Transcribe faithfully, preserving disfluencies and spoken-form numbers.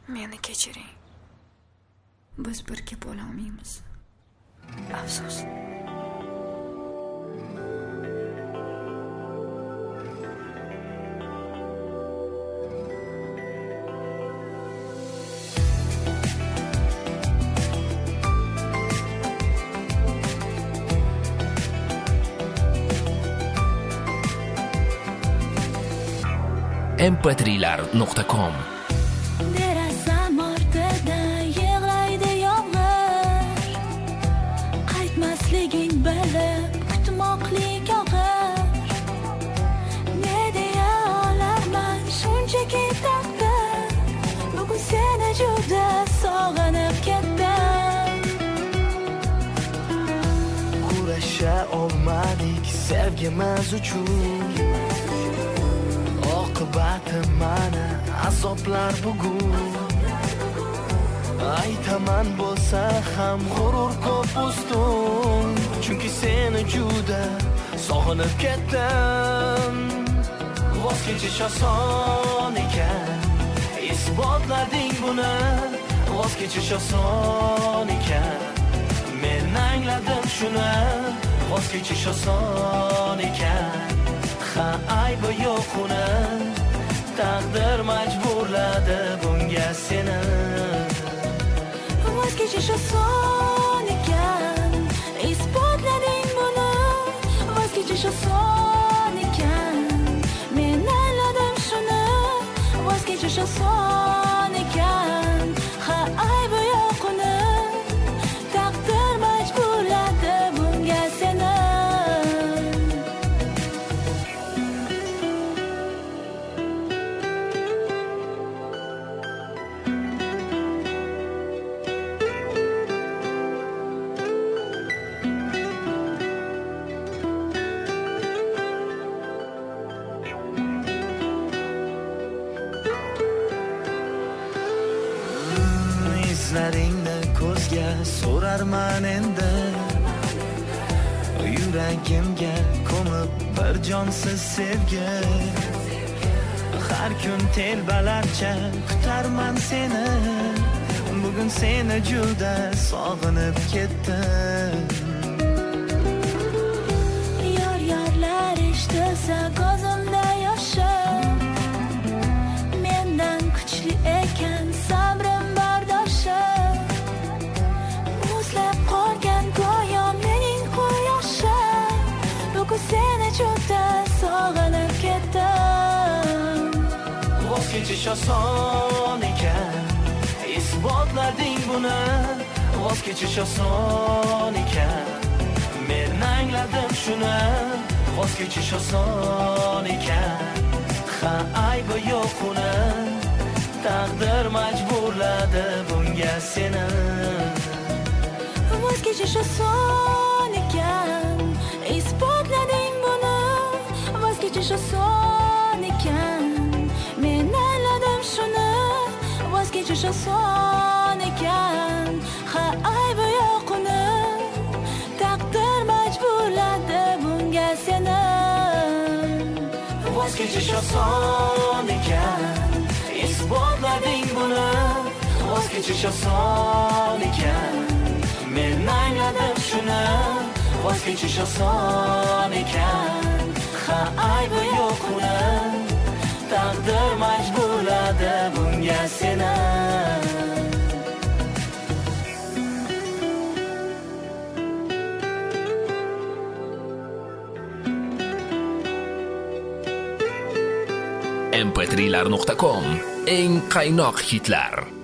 Meni kechiring. Biz birga bo'la olmaymiz. Afsus. em pe trilar nuqta com Derazam ortida yig'laydi yomg'ir, qaytmasliging bilib kutmoqlik og'ir. Ne deya olarman shunchaki taqdir, bugun seni juda sog'inib ketdim. Kurasha olmadik sevgimiz uchun, oqibati mana azoblar bugun. Aytaman bo'lsa ham g'urur ko'p ustun, chunki seni juda sog'inib ketdim. Voz kechish oson ekan, isbotlading buni. Voz kechish oson ekan, men angladim shuni. Voz kechish oson ekan, ha aybi yo'q uni. Taqdir majburladi bunga seni. Voz kechish oson ekan, isbotlading buni. Voz kechish oson ekan, men angladim shuni. Voz kechish oson ekan, ha aybi yo'q uni. Taqdir majburladi bunga seni. Izlaringni ko'zga so'rarman endi, yuragimga ko'mib bir jonsiz sevgi. Har kun telbalarcha kutarman seni, bugun seni juda sog'inib ketdim. Yor yorlar eshitsa ko'zimda yoshim, mendan kuchli ekan sabrim bardoshim. Muzlab qolgan go'yo mening quyoshim, bugun seni juda sog'inib ketdim. Voz kechish oson ekan, isbotlading buni. Voz kechish oson ekan, men angladim shuni. Voz kechish oson ekan, ha aybi yo'q uni. Taqdir majburladi bunga seni. Voz kechish oson ekan, isbotlading buni. Voz kechish oson ekan, men angladim shuni. Voz kechish oson ekan, ha aybi yo'q uni. Taqdir majburladi bunga seni. Voz kechish oson ekan, isbotlading buni. Voz kechish oson ekan, men angladim shuni. Voz kechish oson ekan, ha aybi yo'q uni. Taqdir majburladi bunga seni. em pe trilar nuqta com eng qaynoq hitlar.